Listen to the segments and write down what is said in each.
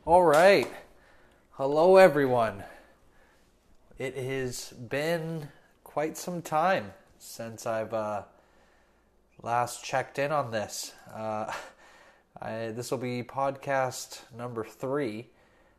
All right. Hello, everyone. It has been quite some time since I've last checked in on this. This will be podcast number 3.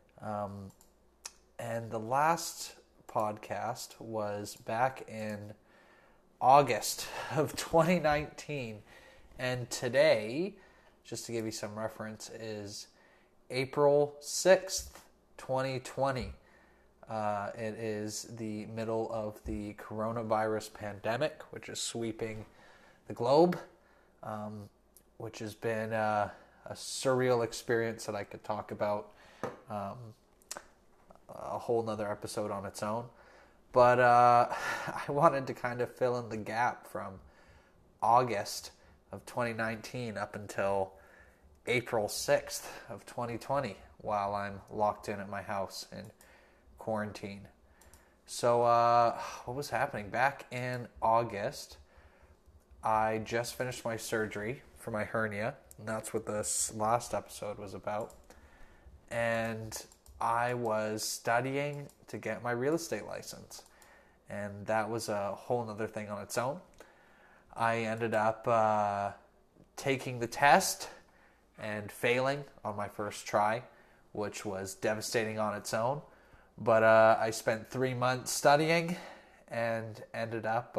And the last podcast was back in August of 2019. And today, just to give you some reference, is April 6th, 2020. It is the middle of the coronavirus pandemic, which is sweeping the globe, which has been a surreal experience that I could talk about a whole nother episode on its own. But I wanted to kind of fill in the gap from August of 2019 up until April 6th of 2020 while I'm locked in at my house in quarantine. So what was happening? Back in August, I just finished my surgery for my hernia, and that's what this last episode was about. And I was studying to get my real estate license, and that was a whole other thing on its own. I ended up taking the test and failing on my first try, which was devastating on its own. But I spent 3 months studying and ended up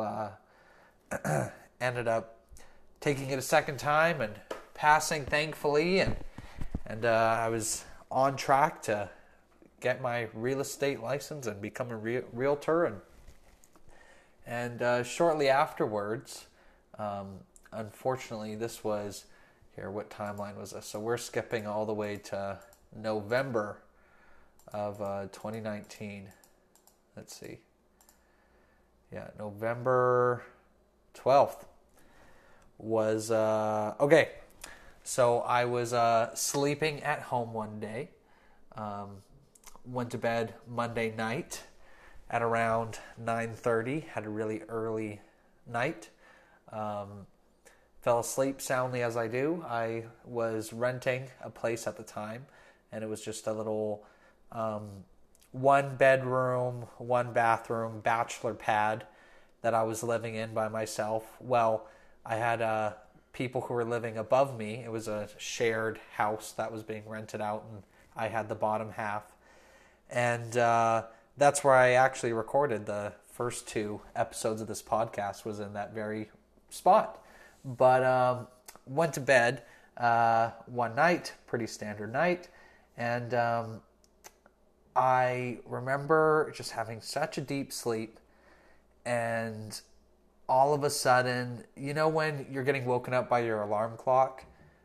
taking it a second time and passing, thankfully. And I was on track to get my real estate license and become a realtor. And shortly afterwards, unfortunately, this was... what timeline was this? So we're skipping all the way to November of 2019. Let's see. Yeah, November 12th was... okay, so I was sleeping at home one day. Went to bed Monday night at around 9:30. Had a really early night. Fell asleep soundly as I do. I was renting a place at the time, and it was just a little 1 bedroom, 1 bathroom bachelor pad that I was living in by myself. Well, I had people who were living above me. It was a shared house that was being rented out, and I had the bottom half. And that's where I actually recorded the first 2 episodes of this podcast, was in that very spot. But went to bed one night, pretty standard night, and I remember just having such a deep sleep, and all of a sudden, you know when you're getting woken up by your alarm clock,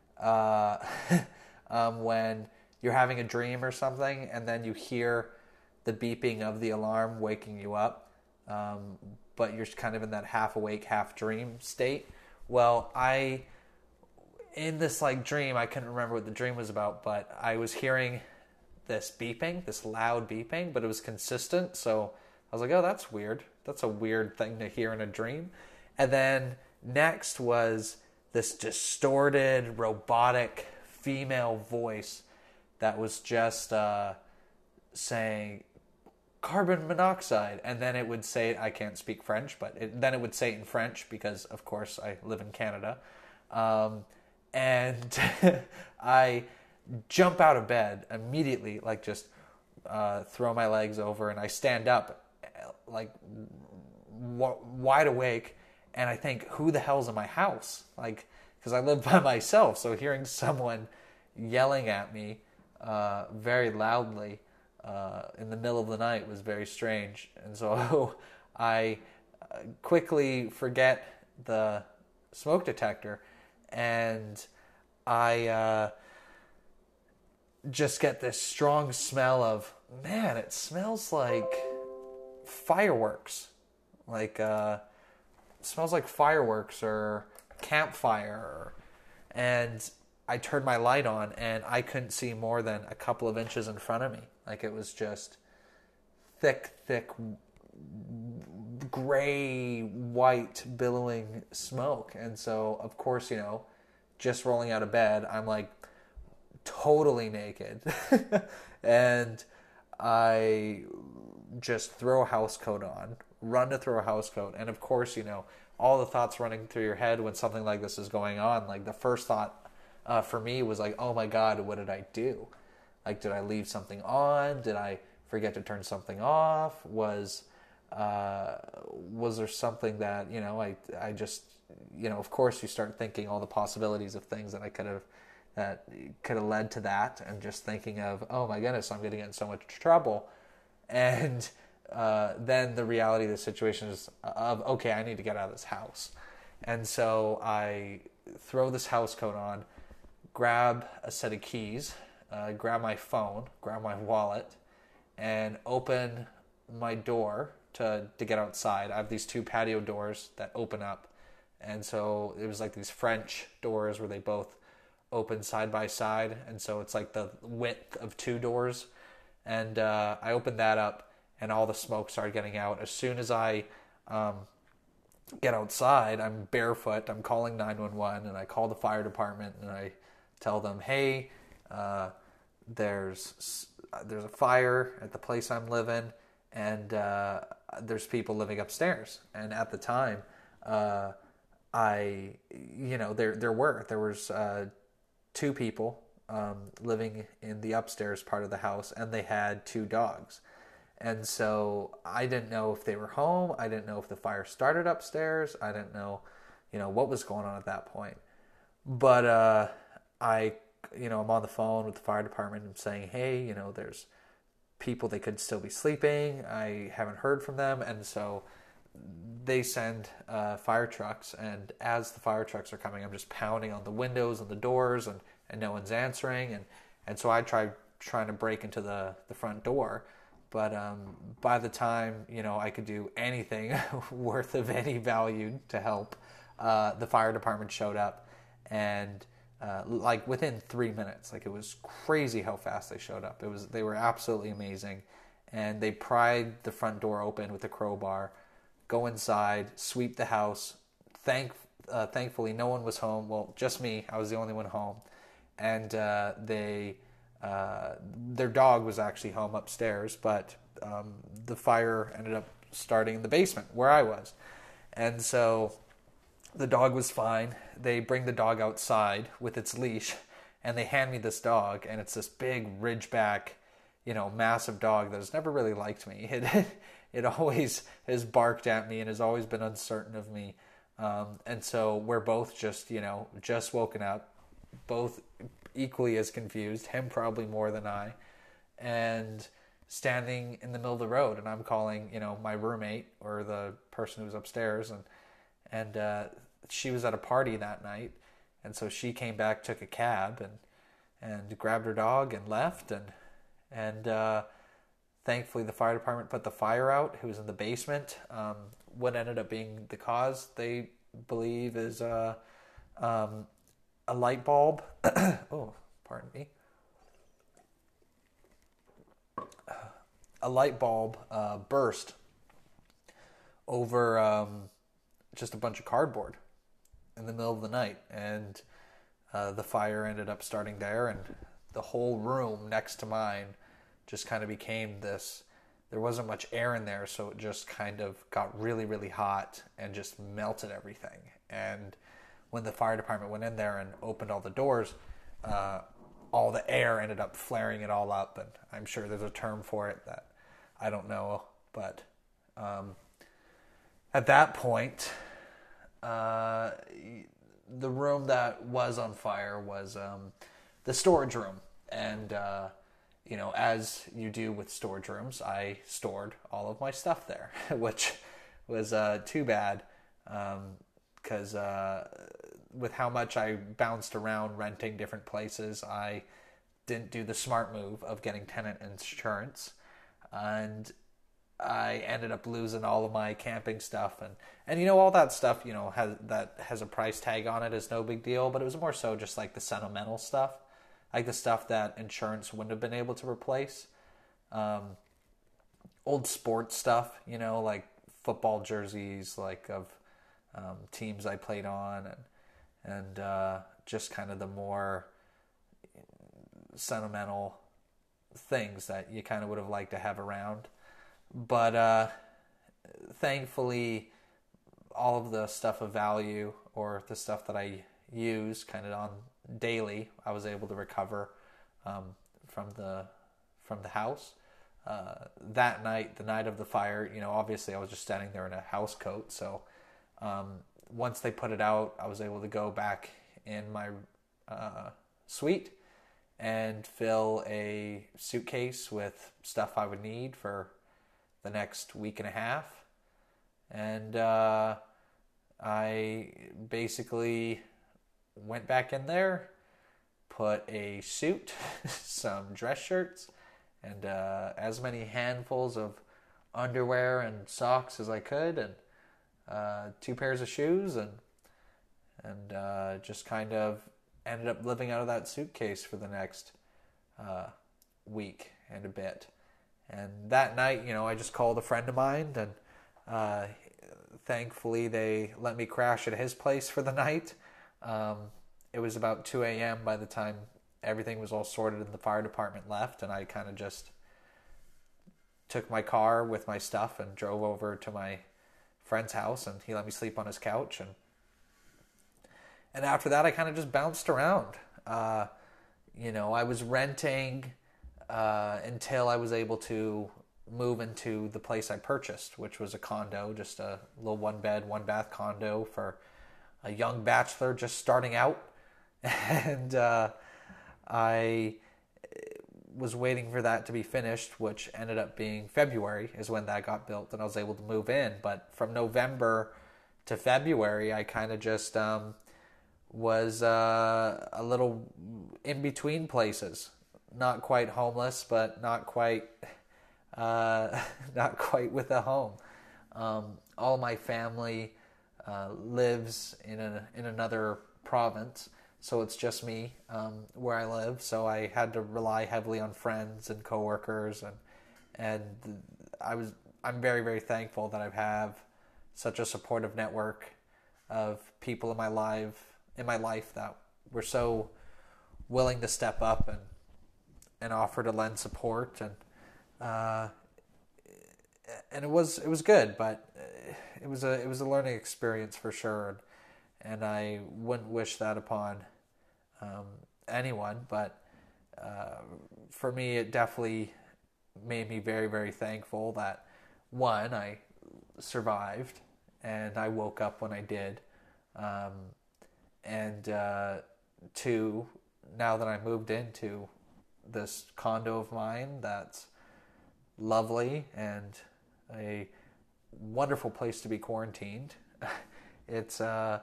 when you're having a dream or something, and then you hear the beeping of the alarm waking you up, but you're kind of in that half awake, half dream state. Well, in this dream, I couldn't remember what the dream was about, but I was hearing this beeping, this loud beeping, but it was consistent. So I was like, oh, that's weird. That's a weird thing to hear in a dream. And then next was this distorted, robotic female voice that was just saying carbon monoxide, and then it would say, I can't speak French, but then it would say it in French because, of course, I live in Canada. And I jump out of bed immediately, just throw my legs over, and I stand up, wide awake, and I think, who the hell's in my house? Because I live by myself, so hearing someone yelling at me very loudly in the middle of the night was very strange. And so I quickly forget the smoke detector, and I just get this strong smell of, man, it smells like fireworks. It smells like fireworks or campfire. And I turned my light on, and I couldn't see more than a couple of inches in front of me. It was just thick, gray, white, billowing smoke. And so, of course, just rolling out of bed, I'm totally naked. And I just throw a house coat on, run to throw a house coat. And of course, all the thoughts running through your head when something like this is going on. Like the first thought for me was like, oh my God, what did I do? Like, did I leave something on? Did I forget to turn something off? Was there something that, I just, of course you start thinking all the possibilities of things that could have led to that, and just thinking of, oh my goodness, I'm going to get in so much trouble. And then the reality of the situation is of, okay, I need to get out of this house. And so I throw this house coat on, grab a set of keys, grab my phone, grab my wallet, and open my door to get outside. I have these two patio doors that open up. And so it was like these French doors where they both open side by side. And so it's like the width of two doors. And I opened that up, and all the smoke started getting out. As soon as I get outside, I'm barefoot. I'm calling 911, and I call the fire department, and I tell them, hey, there's a fire at the place I'm living, and there's people living upstairs. And at the time, there was two people living in the upstairs part of the house, and they had two dogs. And so I didn't know if they were home. I didn't know if the fire started upstairs. I didn't know, what was going on at that point. But I'm on the phone with the fire department and saying, hey, there's people, they could still be sleeping. I haven't heard from them. And so they send fire trucks. And as the fire trucks are coming, I'm just pounding on the windows and the doors, and no one's answering. And so I trying to break into the front door. But by the time, I could do anything worth of any value to help, the fire department showed up. And like within 3 minutes, like it was crazy how fast they showed up. They were absolutely amazing. And they pried the front door open with a crowbar, go inside, sweep the house. Thankfully, no one was home. Well, just me. I was the only one home. And their dog was actually home upstairs, but the fire ended up starting in the basement where I was. And so the dog was fine. They bring the dog outside with its leash, and they hand me this dog, and it's this big Ridgeback, massive dog that has never really liked me. It always has barked at me and has always been uncertain of me. And so we're both just woken up, both equally as confused, him probably more than I, and standing in the middle of the road, and I'm calling, my roommate, or the person who was upstairs, and she was at a party that night, and so she came back, took a cab, and grabbed her dog and left, and thankfully the fire department put the fire out. Who was in the basement. What ended up being the cause, they believe, is a light bulb. Oh, pardon me. A light bulb burst over just a bunch of cardboard in the middle of the night, and the fire ended up starting there, and the whole room next to mine just kind of became this. There wasn't much air in there, so it just kind of got really, really hot and just melted everything. And when the fire department went in there and opened all the doors, all the air ended up flaring it all up. And I'm sure there's a term for it that I don't know. But at that point, the room that was on fire was the storage room. And, as you do with storage rooms, I stored all of my stuff there, which was too bad. Because with how much I bounced around renting different places, I didn't do the smart move of getting tenant insurance, and I ended up losing all of my camping stuff, and all that stuff has a price tag on it is no big deal, but it was more so just like the sentimental stuff, like the stuff that insurance wouldn't have been able to replace. Old sports stuff, like football jerseys, like of teams I played on, and just kind of the more sentimental things that you kind of would have liked to have around. But thankfully, all of the stuff of value, or the stuff that I use kind of on daily, I was able to recover from the house. That night, the night of the fire, obviously I was just standing there in a house coat. So once they put it out, I was able to go back in my suite and fill a suitcase with stuff I would need for the next week and a half. And I basically went back in there, put a suit, some dress shirts, and as many handfuls of underwear and socks as I could, and 2 pairs of shoes, and just kind of ended up living out of that suitcase for the next week and a bit. And that night, I just called a friend of mine, and thankfully they let me crash at his place for the night. It was about 2 a.m. by the time everything was all sorted and the fire department left, and I kind of just took my car with my stuff and drove over to my friend's house, and he let me sleep on his couch. And after that, I kind of just bounced around. I was renting until I was able to move into the place I purchased, which was a condo, just a little 1-bed, 1-bath condo for a young bachelor just starting out. And I was waiting for that to be finished, which ended up being February is when that got built, and I was able to move in. But from November to February, I kind of just was a little in between places. Not quite homeless, but not quite with a home. All my family lives in another province, so it's just me where I live. So I had to rely heavily on friends and coworkers, and I'm very, very thankful that I have such a supportive network of people in my life that were so willing to step up and offer to lend support, and it was good, but it was a learning experience for sure, and I wouldn't wish that upon anyone. But for me, it definitely made me very, very thankful that, one, I survived and I woke up when I did, and two, now that I moved into this condo of mine that's lovely and a wonderful place to be quarantined, it's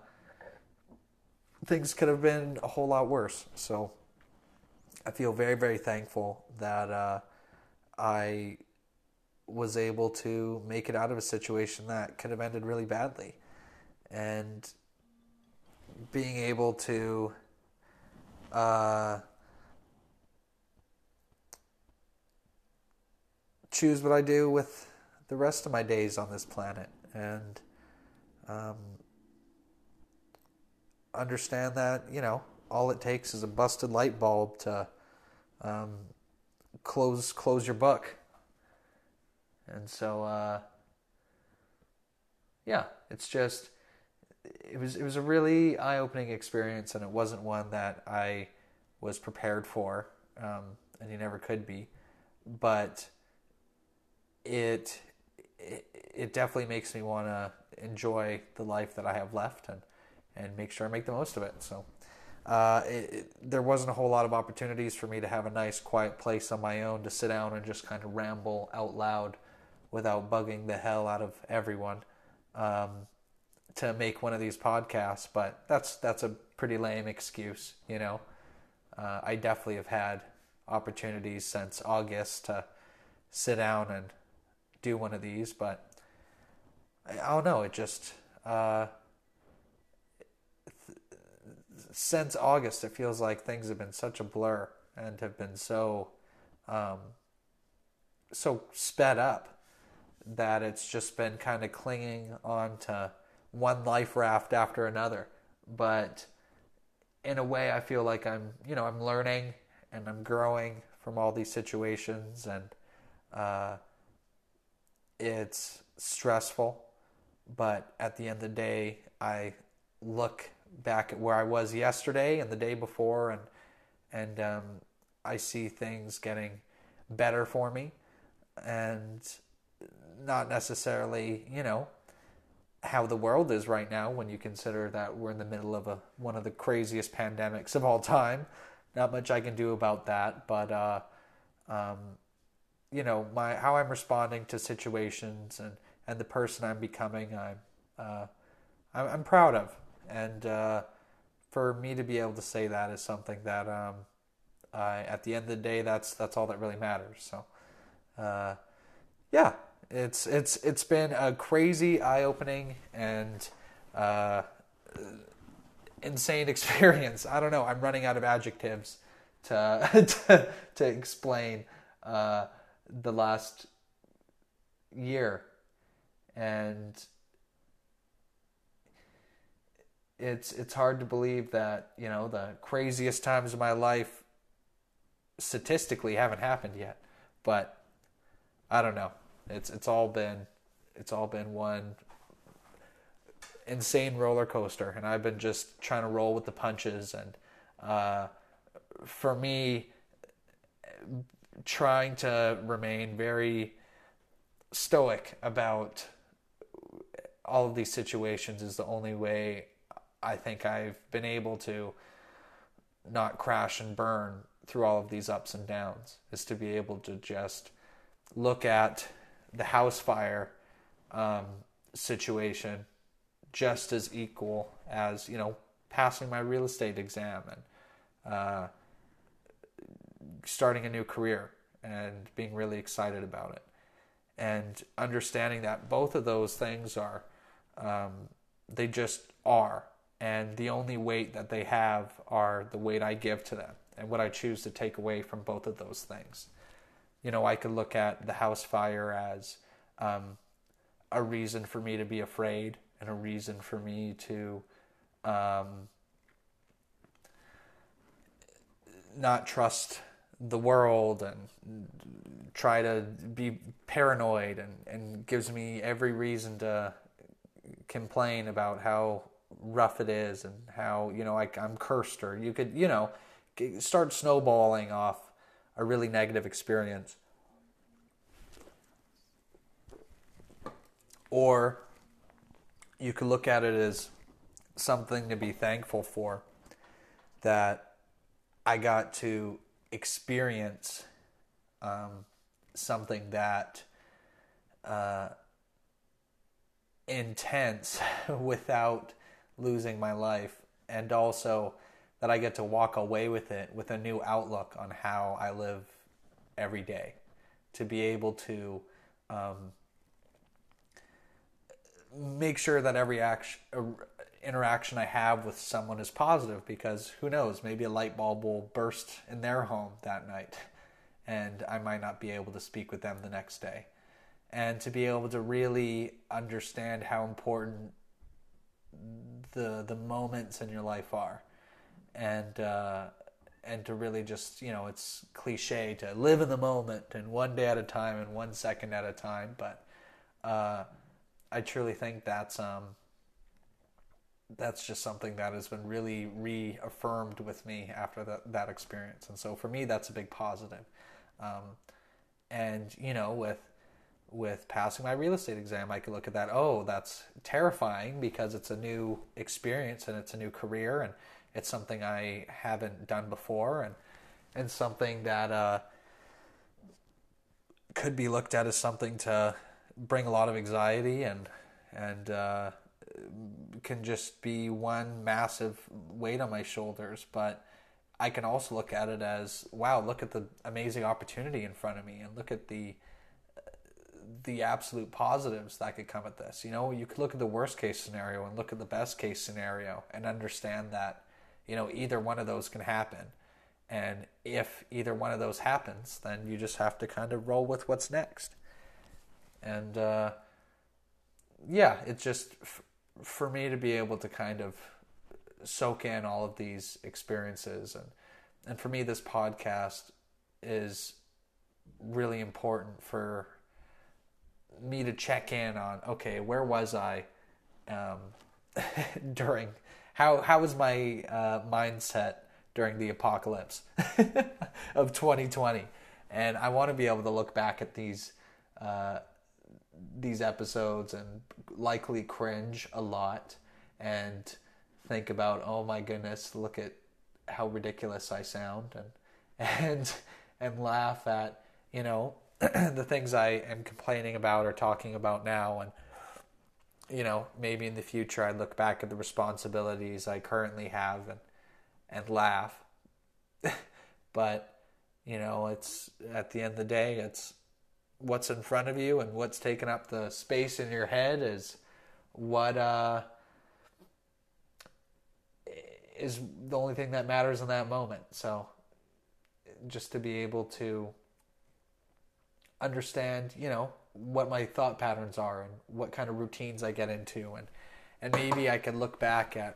things could have been a whole lot worse. So I feel very, very thankful that I was able to make it out of a situation that could have ended really badly, and being able to choose what I do with the rest of my days on this planet, and understand that all it takes is a busted light bulb to close your book. And so it's just it was a really eye-opening experience, and it wasn't one that I was prepared for, and you never could be, but it definitely makes me want to enjoy the life that I have left, and make sure I make the most of it. So there wasn't a whole lot of opportunities for me to have a nice quiet place on my own to sit down and just kind of ramble out loud without bugging the hell out of everyone, to make one of these podcasts. But that's a pretty lame excuse, I definitely have had opportunities since August to sit down and do one of these, but I don't know, it just since August it feels like things have been such a blur and have been so sped up that it's just been kind of clinging on to one life raft after another. But in a way, I feel like I'm learning and I'm growing from all these situations, and it's stressful. But at the end of the day, I look back at where I was yesterday and the day before, and I see things getting better for me, and not necessarily, how the world is right now when you consider that we're in the middle of one of the craziest pandemics of all time. Not much I can do about that, but my how I'm responding to situations and the person I'm becoming, I'm proud of, and for me to be able to say that is something that at the end of the day, that's all that really matters. So, yeah, it's been a crazy, eye-opening, and insane experience. I don't know. I'm running out of adjectives to to explain the last year, and it's hard to believe that the craziest times of my life statistically haven't happened yet. But I don't know. It's all been one insane roller coaster, and I've been just trying to roll with the punches. And for me, trying to remain very stoic about all of these situations is the only way I think I've been able to not crash and burn through all of these ups and downs, is to be able to just look at the house fire situation just as equal as, passing my real estate exam and starting a new career and being really excited about it. And understanding that both of those things are, they just are. And the only weight that they have are the weight I give to them and what I choose to take away from both of those things. I could look at the house fire as a reason for me to be afraid and a reason for me to not trust the world and try to be paranoid, and gives me every reason to complain about how rough it is and how, I'm cursed, or you could, start snowballing off a really negative experience. Or you could look at it as something to be thankful for, that I got to experience something that intense without losing my life, and also that I get to walk away with it with a new outlook on how I live every day, to be able to make sure that every interaction I have with someone is positive, because who knows, maybe a light bulb will burst in their home that night and I might not be able to speak with them the next day. And to be able to really understand how important the moments in your life are, and to really just, it's cliche to live in the moment and one day at a time and 1 second at a time, but I truly think that's just something that has been really reaffirmed with me after that experience. And so for me, that's a big positive. And with passing my real estate exam, I could look at that, that's terrifying because it's a new experience and it's a new career and it's something I haven't done before, and something that could be looked at as something to bring a lot of anxiety and can just be one massive weight on my shoulders. But I can also look at it as, wow, look at the amazing opportunity in front of me, and look at the absolute positives that could come at this. You could look at the worst case scenario and look at the best case scenario and understand that, either one of those can happen. And if either one of those happens, then you just have to kind of roll with what's next. And it's just for me to be able to kind of soak in all of these experiences and And for me, this podcast is really important for me to check in on, okay, where was I during, how was my mindset during the apocalypse of 2020? And I want to be able to look back at these episodes and likely cringe a lot and think about, oh my goodness, look at how ridiculous I sound, and laugh at, the things I am complaining about or talking about now. And maybe in the future I look back at the responsibilities I currently have and laugh. But it's, at the end of the day, it's what's in front of you, and what's taking up the space in your head is what is the only thing that matters in that moment. So just to be able to understand, what my thought patterns are and what kind of routines I get into, and maybe I can look back at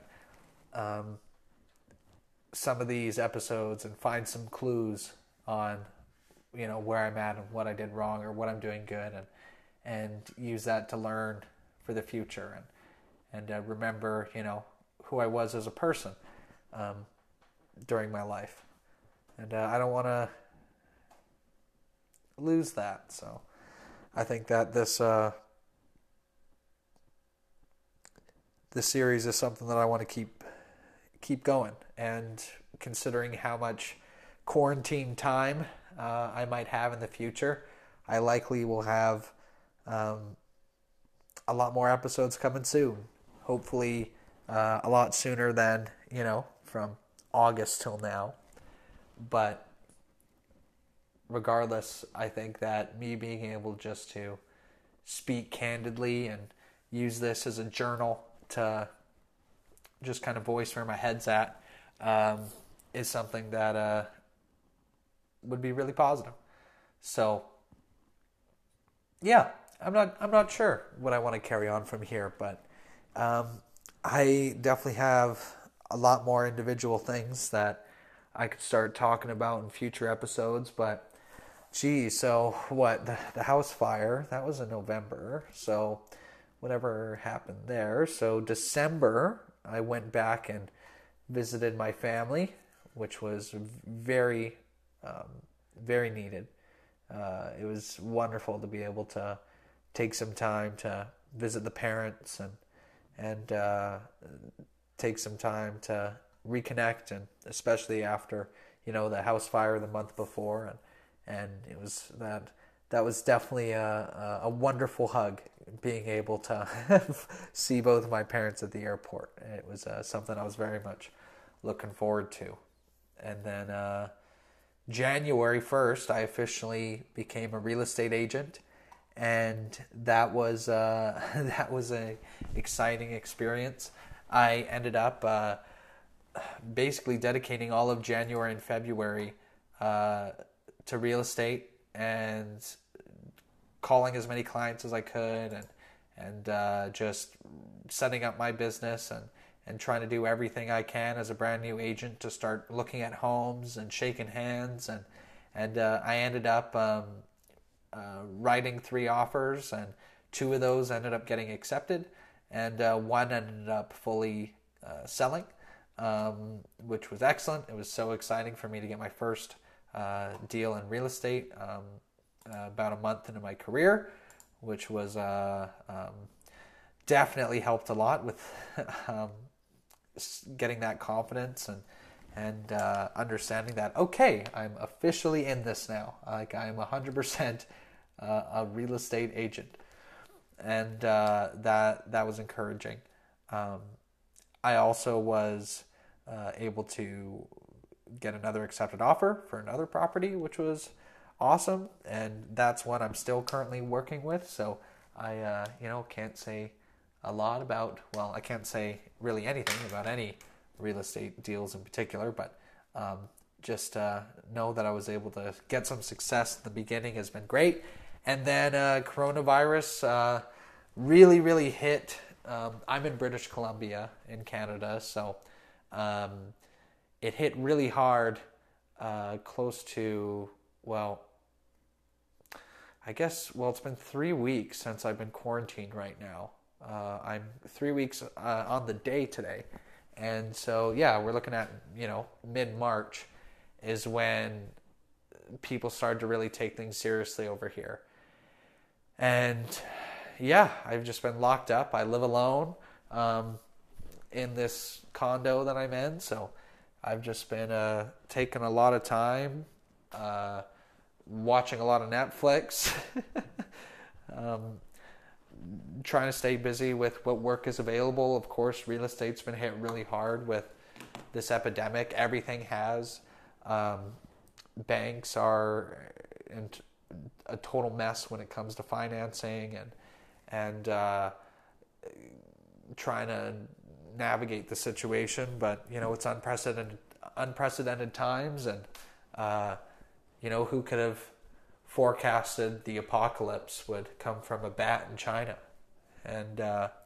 some of these episodes and find some clues on, where I'm at and what I did wrong or what I'm doing good, and use that to learn for the future, and remember, who I was as a person during my life. And I don't want to lose that. So I think that this series is something that I want to keep going. And considering how much quarantine time I might have in the future, I likely will have a lot more episodes coming soon. Hopefully a lot sooner than, from August till now. But regardless, I think that me being able just to speak candidly and use this as a journal to just kind of voice where my head's at is something that would be really positive. So yeah, I'm not sure what I want to carry on from here, but I definitely have a lot more individual things that I could start talking about in future episodes. But geez, so what, the house fire, that was in November, so whatever happened there. So December, I went back and visited my family, which was very, very needed. It was wonderful to be able to take some time to visit the parents and take some time to reconnect, and especially after, the house fire the month before, and it was that was definitely a wonderful hug, being able to see both of my parents at the airport. It was something I was very much looking forward to. And then January 1st, I officially became a real estate agent, and that was an exciting experience. I ended up basically dedicating all of January and February to real estate and calling as many clients as I could, and just setting up my business and trying to do everything I can as a brand new agent to start looking at homes and shaking hands, and I ended up writing 3 offers, and 2 of those ended up getting accepted, and 1 ended up fully selling, which was excellent. It was so exciting for me to get my first deal in real estate about a month into my career, which was definitely helped a lot with getting that confidence and understanding that, okay, I'm officially in this now. Like, I'm 100% a real estate agent, and that was encouraging. I also was able to get another accepted offer for another property, which was awesome, and that's what I'm still currently working with. So I can't say a lot about, well, I can't say really anything about any real estate deals in particular, but just know that I was able to get some success in the beginning has been great. And then coronavirus really, really hit. I'm in British Columbia in Canada, so it hit really hard close to, well, it's been 3 weeks since I've been quarantined right now. I'm 3 weeks on the day today. And so, yeah, we're looking at, mid-March is when people started to really take things seriously over here. And yeah, I've just been locked up. I live alone in this condo that I'm in. So I've just been taking a lot of time, watching a lot of Netflix, trying to stay busy with what work is available. Of course, real estate's been hit really hard with this epidemic. Everything has. Banks are in a total mess when it comes to financing and trying to navigate the situation. But it's unprecedented times, and who could have forecasted the apocalypse would come from a bat in China? And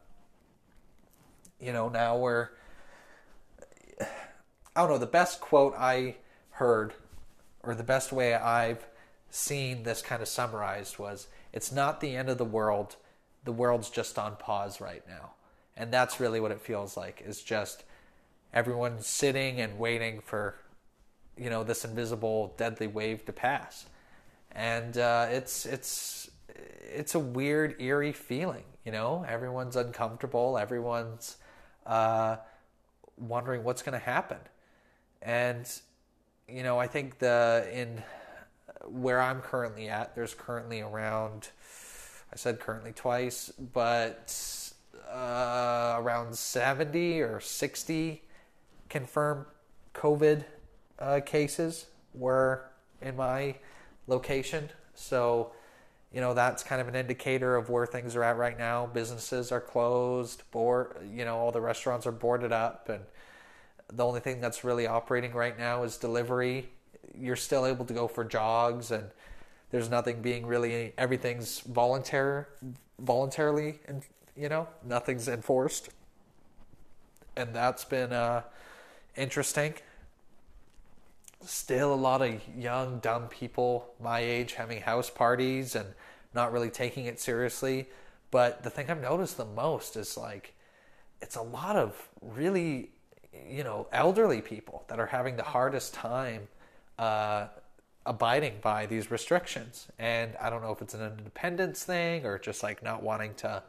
now we're, I don't know, the best quote I heard, or the best way I've seen this kind of summarized was, it's not the end of the world just on pause right now. And that's really what it feels like, is just everyone's sitting and waiting for this invisible deadly wave to pass. And it's a weird, eerie feeling. Everyone's uncomfortable, everyone's wondering what's going to happen. And I think in where I'm currently at, there's currently around, I said currently twice, but around 70 or 60 confirmed COVID cases were in my location. So, that's kind of an indicator of where things are at right now. Businesses are closed, all the restaurants are boarded up, and the only thing that's really operating right now is delivery. You're still able to go for jogs, and there's nothing being really, everything's voluntarily, and nothing's enforced. And that's been interesting. Still a lot of young, dumb people my age having house parties and not really taking it seriously. But the thing I've noticed the most is it's a lot of really, elderly people that are having the hardest time abiding by these restrictions. And I don't know if it's an independence thing or just not wanting to,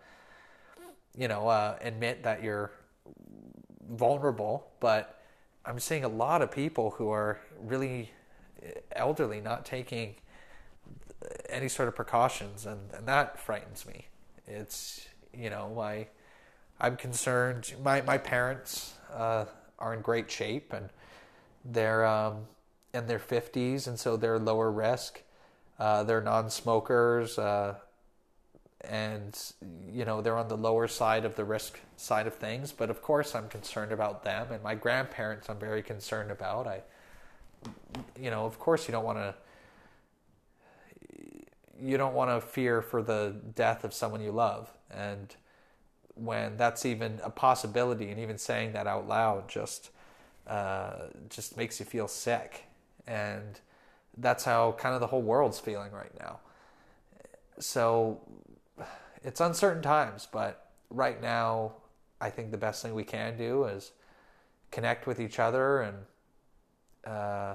admit that you're vulnerable, but I'm seeing a lot of people who are really elderly not taking any sort of precautions, and that frightens me. It's, I'm concerned. My parents are in great shape, and they're in their 50s, and so they're lower risk. They're non-smokers, and they're on the lower side of the risk side of things. But of course I'm concerned about them, and my grandparents I'm very concerned about. Of course you don't want to fear for the death of someone you love, and when that's even a possibility, and even saying that out loud just makes you feel sick. And that's how kind of the whole world's feeling right now. So it's uncertain times, but right now I think the best thing we can do is connect with each other and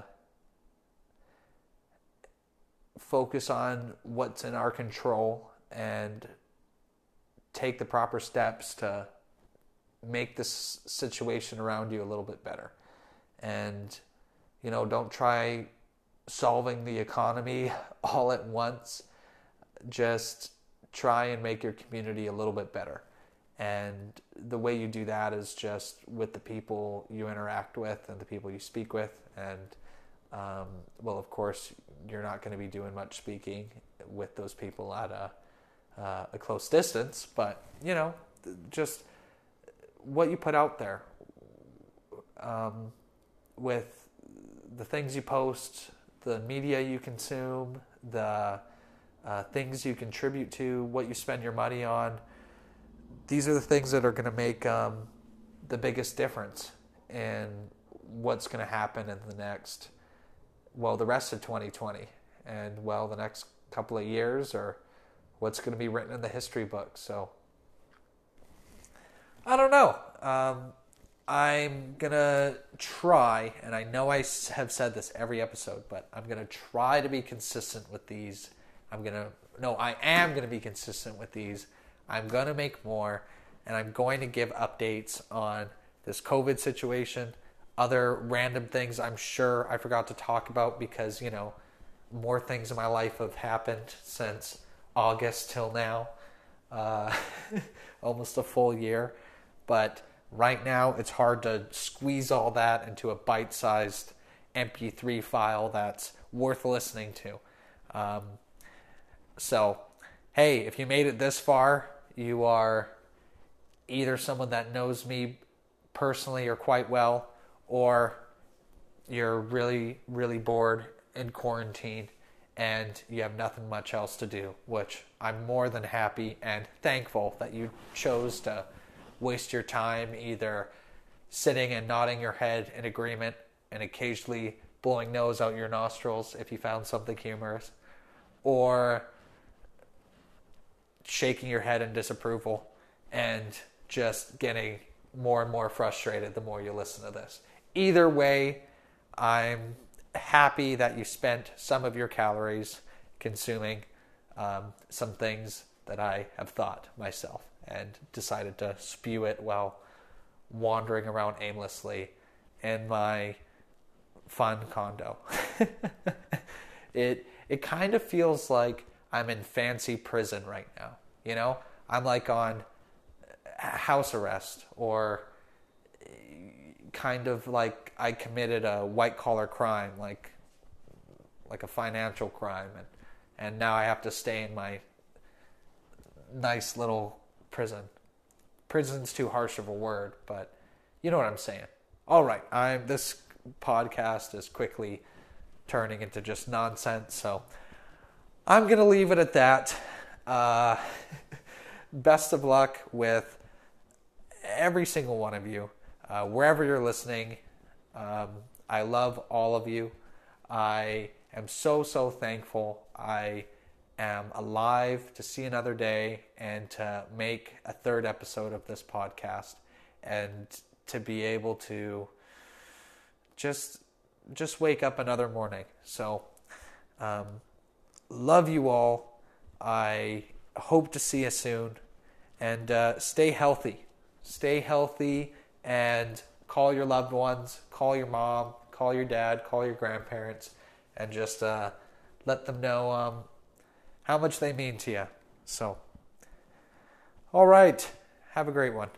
focus on what's in our control and take the proper steps to make this situation around you a little bit better. And, don't try solving the economy all at once. Just try and make your community a little bit better. And the way you do that is just with the people you interact with and the people you speak with. And, of course, you're not going to be doing much speaking with those people at a close distance. But, just what you put out there with the things you post, the media you consume, the things you contribute to, what you spend your money on. These are the things that are going to make the biggest difference in what's going to happen in the next the rest of 2020 and, the next couple of years, or what's going to be written in the history books. So, I don't know. I'm going to try, and I know I have said this every episode, but I'm going to try to be consistent with these. I am going to be consistent with these. I'm going to make more, and I'm going to give updates on this COVID situation, other random things I'm sure I forgot to talk about because, more things in my life have happened since August till now, almost a full year. But right now, it's hard to squeeze all that into a bite-sized MP3 file that's worth listening to. So, hey, if you made it this far, you are either someone that knows me personally or quite well, or you're really, really bored in quarantine and you have nothing much else to do, which I'm more than happy and thankful that you chose to waste your time either sitting and nodding your head in agreement and occasionally blowing nose out your nostrils if you found something humorous, or shaking your head in disapproval and just getting more and more frustrated the more you listen to this. Either way, I'm happy that you spent some of your calories consuming some things that I have thought myself and decided to spew it while wandering around aimlessly in my fun condo. It kind of feels like I'm in fancy prison right now. I'm like on house arrest, or kind of like I committed a white collar crime, like a financial crime, and now I have to stay in my nice little prison. Prison's too harsh of a word, but you know what I'm saying. All right, this podcast is quickly turning into just nonsense, so I'm going to leave it at that. Best of luck with every single one of you, wherever you're listening. I love all of you. I am so, so thankful I am alive to see another day and to make a third episode of this podcast, and to be able to just wake up another morning. So, love you all. I hope to see you soon, and stay healthy. Stay healthy, and call your loved ones, call your mom, call your dad, call your grandparents, and just let them know how much they mean to you. So, all right. Have a great one.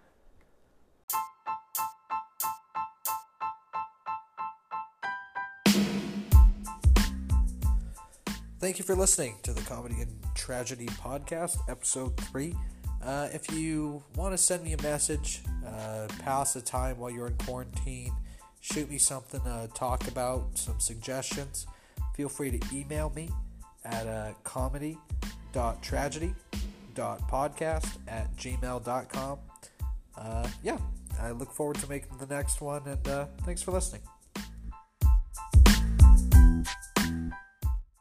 Thank you for listening to the Comedy and Tragedy Podcast, Episode 3. If you want to send me a message, pass the time while you're in quarantine, shoot me something to talk about, some suggestions, feel free to email me at comedy.tragedy.podcast@gmail.com. I look forward to making the next one, and thanks for listening.